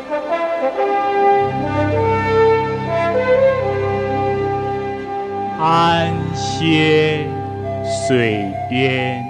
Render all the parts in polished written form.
安歇水边。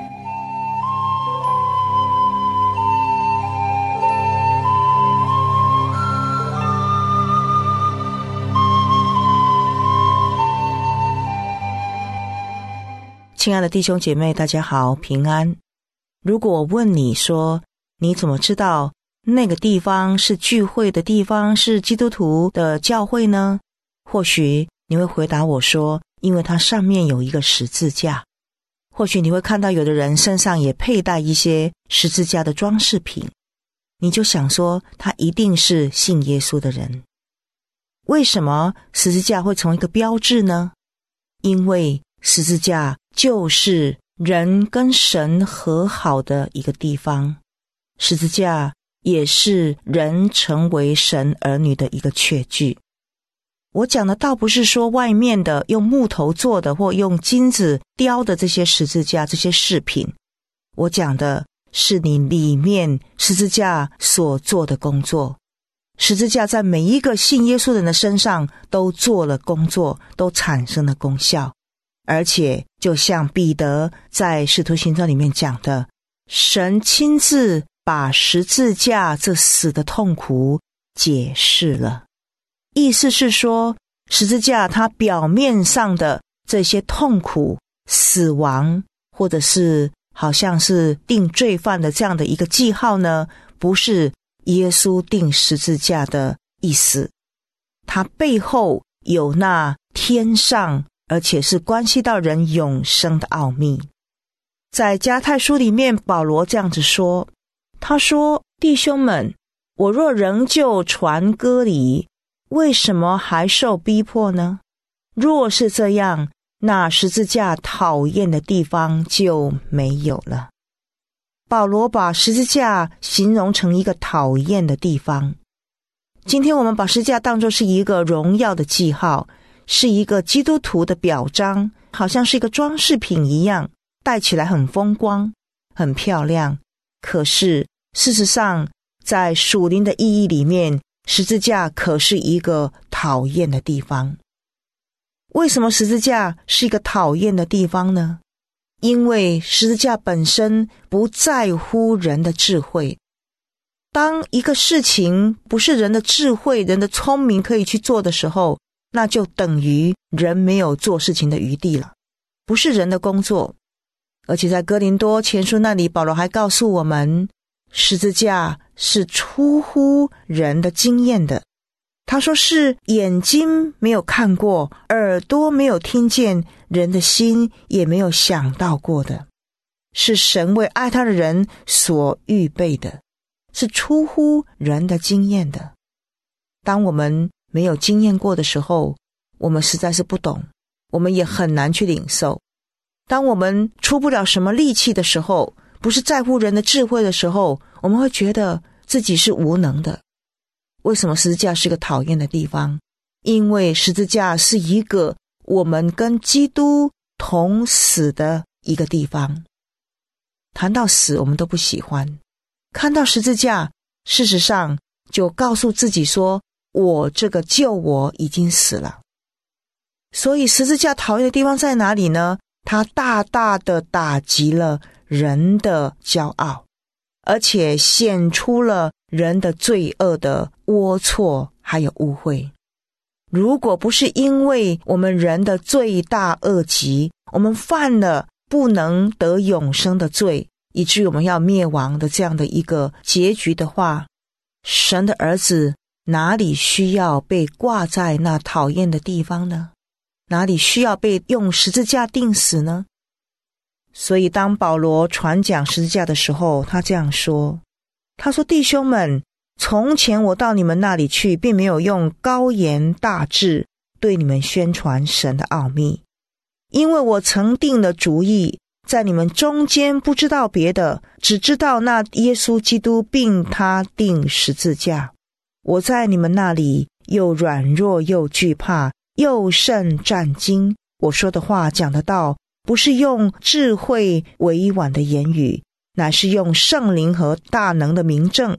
亲爱的弟兄姐妹，大家好，平安。如果我问你说，你怎么知道那个地方是聚会的地方，是基督徒的教会呢？或许你会回答我说，因为它上面有一个十字架。或许你会看到有的人身上也佩戴一些十字架的装饰品，你就想说他一定是信耶稣的人。为什么十字架会成为一个标志呢？因为十字架就是人跟神和好的一个地方，十字架也是人成为神儿女的一个确据。我讲的倒不是说外面的用木头做的或用金子雕的这些十字架，这些饰品，我讲的是你里面十字架所做的工作。十字架在每一个信耶稣人的身上都做了工作，都产生了功效。而且就像彼得在使徒行传里面讲的，神亲自把十字架这死的痛苦解释了。意思是说，十字架它表面上的这些痛苦、死亡，或者是好像是定罪犯的这样的一个记号呢，不是耶稣定十字架的意思。它背后有那天上而且是关系到人永生的奥秘。在加太书里面，保罗这样子说，他说，弟兄们，我若仍旧传割礼，为什么还受逼迫呢？若是这样，那十字架讨厌的地方就没有了。保罗把十字架形容成一个讨厌的地方。今天我们把十字架当作是一个荣耀的记号，是一个基督徒的表彰，好像是一个装饰品一样，戴起来很风光，很漂亮。可是事实上，在属灵的意义里面，十字架可是一个讨厌的地方。为什么十字架是一个讨厌的地方呢？因为十字架本身不在乎人的智慧。当一个事情不是人的智慧、人的聪明可以去做的时候，那就等于人没有做事情的余地了，不是人的工作。而且在哥林多前书那里，保罗还告诉我们，十字架是出乎人的经验的。他说是眼睛没有看过，耳朵没有听见，人的心也没有想到过的，是神为爱他的人所预备的，是出乎人的经验的。当我们没有经验过的时候，我们实在是不懂，我们也很难去领受。当我们出不了什么力气的时候，不是在乎人的智慧的时候，我们会觉得自己是无能的。为什么十字架是个讨厌的地方？因为十字架是一个我们跟基督同死的一个地方。谈到死，我们都不喜欢。看到十字架，事实上就告诉自己说，我这个救我已经死了。所以十字架讨厌的地方在哪里呢？它大大的打击了人的骄傲，而且显出了人的罪恶的龌龊还有污秽。如果不是因为我们人的罪大恶极，我们犯了不能得永生的罪，以至于我们要灭亡的这样的一个结局的话，神的儿子哪里需要被挂在那讨厌的地方呢？哪里需要被用十字架钉死呢？所以当保罗传讲十字架的时候，他这样说，他说，弟兄们，从前我到你们那里去，并没有用高言大志对你们宣传神的奥秘，因为我曾定了主意，在你们中间不知道别的，只知道那耶稣基督并他钉十字架。我在你们那里又软弱又惧怕，又甚战惊。我说的话讲的道，不是用智慧委婉的言语，乃是用圣灵和大能的明证，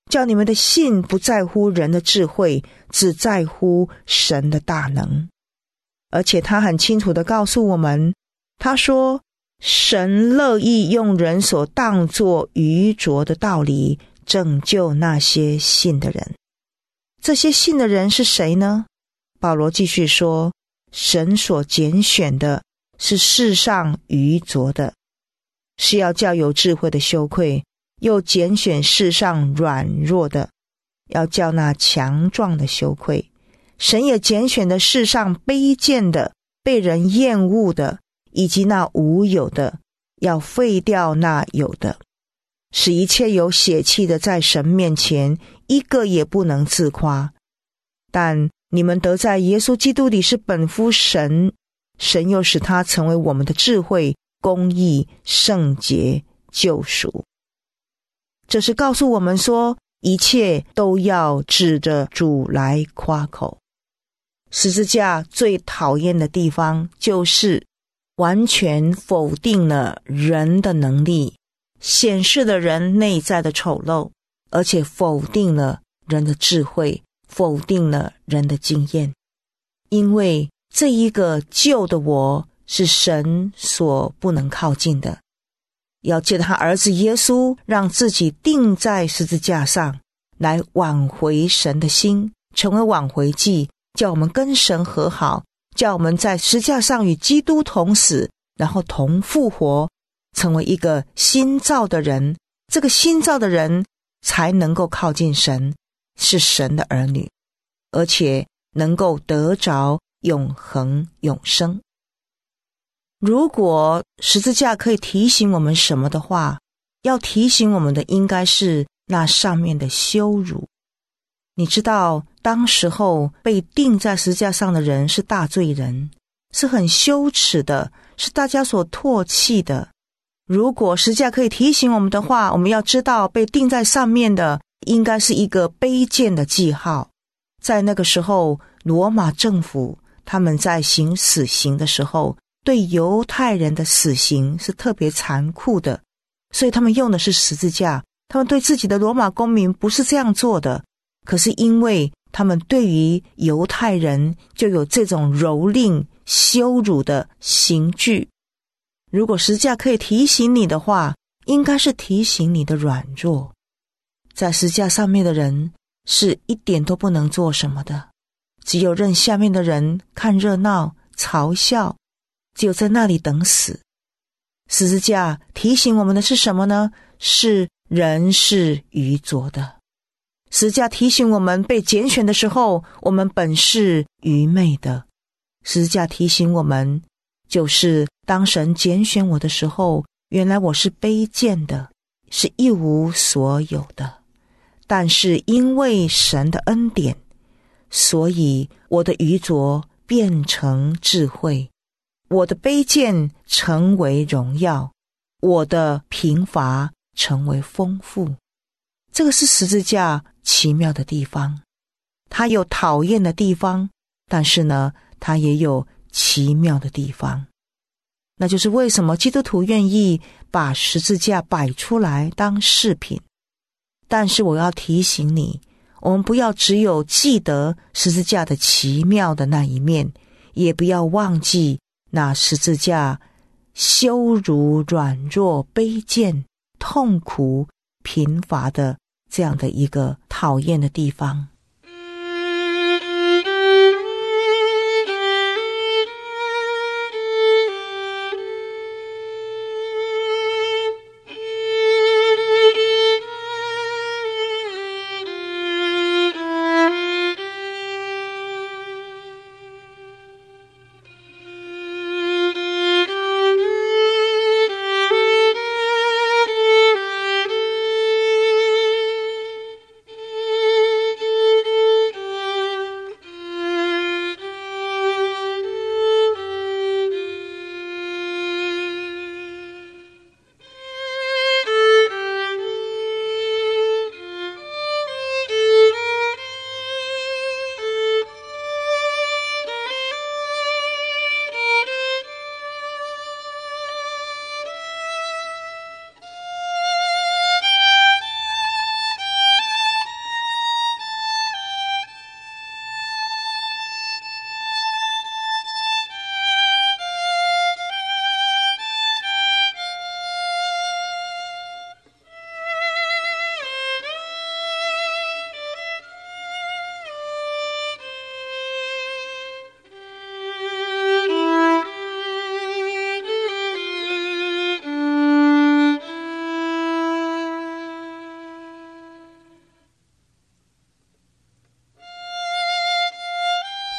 叫你们的信不在乎人的智慧，只在乎神的大能。而且他很清楚地告诉我们，他说神乐意用人所当作愚拙的道理拯救那些信的人。这些信的人是谁呢？保罗继续说，神所拣选的是世上愚拙的，是要叫有智慧的羞愧，又拣选世上软弱的，要叫那强壮的羞愧。神也拣选的世上卑贱的，被人厌恶的，以及那无有的，要废掉那有的，使一切有血气的在神面前一个也不能自夸。但你们得在耶稣基督里是本乎神，神又使他成为我们的智慧、公义、圣洁、救赎。这是告诉我们说，一切都要指着主来夸口。十字架最讨厌的地方，就是完全否定了人的能力，显示了人内在的丑陋，而且否定了人的智慧，否定了人的经验。因为这一个旧的我是神所不能靠近的，要借他儿子耶稣让自己钉在十字架上，来挽回神的心，成为挽回祭，叫我们跟神和好，叫我们在十字架上与基督同死，然后同复活，成为一个新造的人。这个新造的人才能够靠近神，是神的儿女，而且能够得着永恒永生。如果十字架可以提醒我们什么的话，要提醒我们的应该是那上面的羞辱。你知道当时候被钉在十字架上的人是大罪人，是很羞耻的，是大家所唾弃的。如果十字架可以提醒我们的话，我们要知道被钉在上面的应该是一个卑贱的记号。在那个时候，罗马政府他们在行死刑的时候，对犹太人的死刑是特别残酷的，所以他们用的是十字架。他们对自己的罗马公民不是这样做的，可是因为他们对于犹太人就有这种蹂躏羞辱的刑具。如果十字架可以提醒你的话，应该是提醒你的软弱。在十字架上面的人是一点都不能做什么的，只有任下面的人看热闹嘲笑，只有在那里等死。十字架提醒我们的是什么呢？是人是愚拙的。十字架提醒我们被拣选的时候，我们本是愚昧的。十字架提醒我们，就是当神拣选我的时候，原来我是卑贱的，是一无所有的。但是因为神的恩典，所以我的愚拙变成智慧，我的卑贱成为荣耀，我的贫乏成为丰富。这个是十字架奇妙的地方，它有讨厌的地方，但是呢，它也有奇妙的地方。那就是为什么基督徒愿意把十字架摆出来当饰品。但是我要提醒你，我们不要只有记得十字架的奇妙的那一面，也不要忘记那十字架羞辱、软弱、卑贱、痛苦、贫乏的这样的一个讨厌的地方。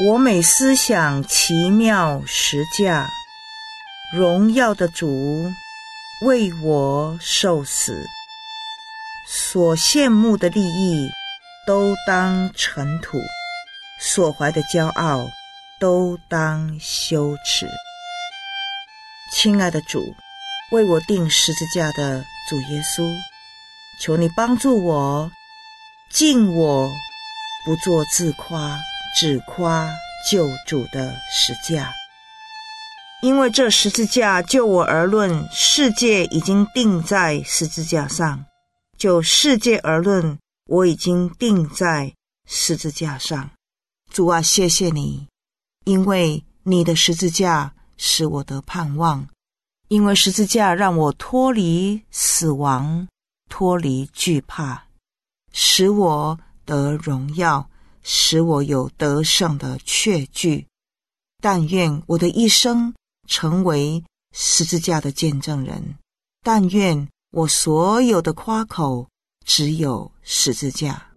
我每思想奇妙十架，荣耀的主为我受死，所羡慕的利益都当尘土，所怀的骄傲都当羞耻。亲爱的主，为我钉十字架的主耶稣，求你帮助我，敬我不做自夸，只夸救主的十架。因为这十字架就我而论，世界已经钉在十字架上；就世界而论，我已经钉在十字架上。主啊，谢谢你，因为你的十字架使我得盼望，因为十字架让我脱离死亡，脱离惧怕，使我得荣耀，使我有得胜的确据。但愿我的一生成为十字架的见证人，但愿我所有的夸口只有十字架。